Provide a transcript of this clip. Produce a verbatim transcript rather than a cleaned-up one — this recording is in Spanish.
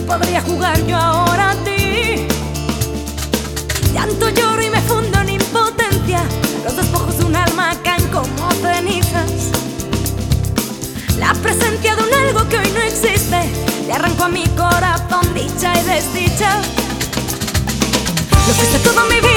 podría jugar yo ahora a ti? Llanto, lloro y me fundo en impotencia. Los despojos de un alma caen como cenizas. La presencia de un algo que hoy no existe le arrancó a mi corazón dicha y desdicha. Lo fuiste todo mi vida.